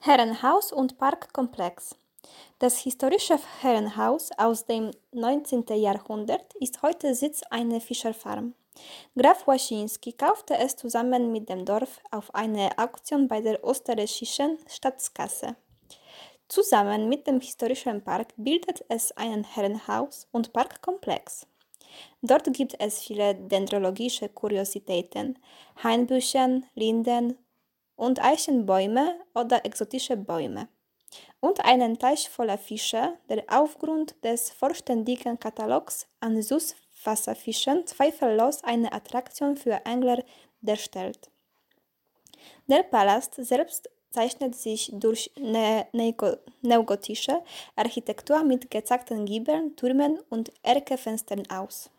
Herrenhaus und Parkkomplex. Das historische Herrenhaus aus dem 19. Jahrhundert ist heute Sitz einer Fischerfarm. Graf Łasiński kaufte es zusammen mit dem Dorf auf einer Auktion bei der österreichischen Staatskasse. Zusammen mit dem historischen Park bildet es einen Herrenhaus- und Parkkomplex. Dort gibt es viele dendrologische Kuriositäten, Hainbüchen, Linden und Eichenbäume oder exotische Bäume. Und einen Teich voller Fische, der aufgrund des vollständigen Katalogs an Süßwasserfischen zweifellos eine Attraktion für Angler darstellt. Der Palast selbst zeichnet sich durch neogotische Architektur mit gezackten Giebeln, Türmen und Erkerfenstern aus.